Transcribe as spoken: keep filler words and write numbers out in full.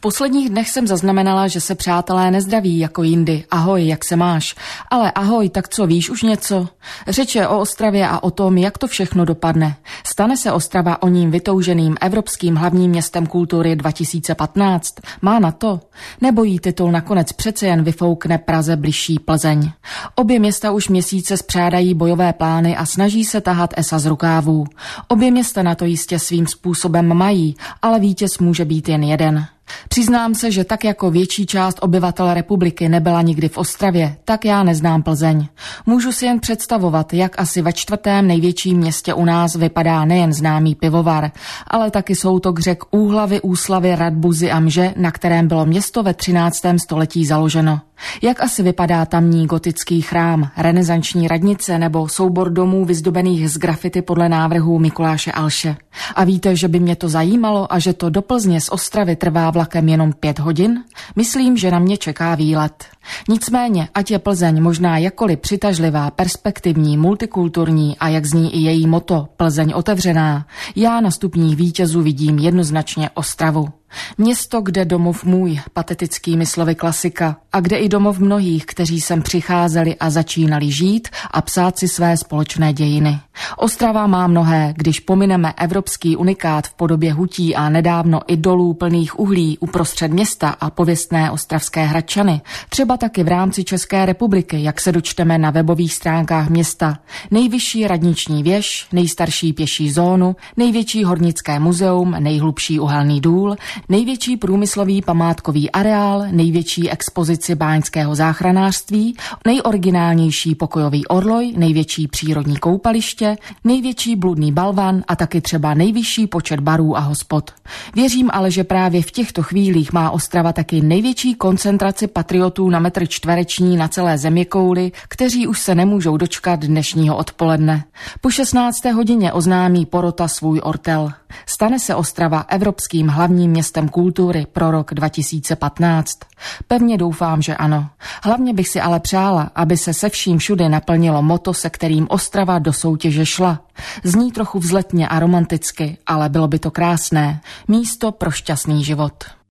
posledních dnech jsem zaznamenala, že se přátelé nezdraví jako jindy. Ahoj, jak se máš? Ale ahoj, tak co, víš už něco? Řeč je o Ostravě a o tom, jak to všechno dopadne. Stane se Ostrava o ním vytouženým evropským hlavním městem kultury dva tisíce patnáct? Má na to? Nebo jí titul nakonec přece jen vyfoukne Praze bližší Plzeň? Obě města už měsíce spřádají bojové plány a snaží se tahat esa z rukávů. Obě města na to jistě svým způsobem mají, ale vítěz může být jen jeden. Přiznám se, že tak jako větší část obyvatel republiky nebyla nikdy v Ostravě, tak já neznám Plzeň. Můžu si jen představovat, jak asi ve čtvrtém největším městě u nás vypadá nejen známý pivovar, ale taky soutok řek Úhlavy, Úslavy, Radbuzy a Mže, na kterém bylo město ve třináctém století založeno. Jak asi vypadá tamní gotický chrám, renesanční radnice nebo soubor domů vyzdobených z grafity podle návrhů Mikuláše Alše. A víte, že by mě to zajímalo a že to do Plzně z Ostravy trvá vlakem jenom pět hodin? Myslím, že na mě čeká výlet. Nicméně, ať je Plzeň možná jakkoliv přitažlivá, perspektivní, multikulturní a jak zní i její motto Plzeň otevřená, já na stupních vítězů vidím jednoznačně Ostravu. Město, kde domov můj, patetickými slovy klasika, a kde i domov mnohých, kteří sem přicházeli a začínali žít a psát si své společné dějiny. Ostrava má mnohé, když pomineme evropský unikát v podobě hutí a nedávno i dolů plných uhlí uprostřed města a pověstné ostravské Hradčany, třeba taky v rámci České republiky, jak se dočteme na webových stránkách města, nejvyšší radniční věž, nejstarší pěší zónu, největší hornické muzeum, nejhlubší uhelný důl, největší průmyslový památkový areál, největší expozici báňského záchranářství, nejoriginálnější pokojový orloj, největší přírodní koupaliště, největší bludný balvan a taky třeba nejvyšší počet barů a hospod. Věřím ale, že právě v těchto chvílích má Ostrava taky největší koncentraci patriotů na metr čtvereční na celé zeměkouli, kteří už se nemůžou dočkat dnešního odpoledne. Po šestnácté hodině oznámí porota svůj ortel. Stane se Ostrava evropským hlavním městem kultury pro rok dva tisíce patnáct? Pevně doufám, že ano. Hlavně bych si ale přála, aby se se vším všude naplnilo motto, se kterým Ostrava do soutěže šla. Zní trochu vzletně a romanticky, ale bylo by to krásné. Místo pro šťastný život.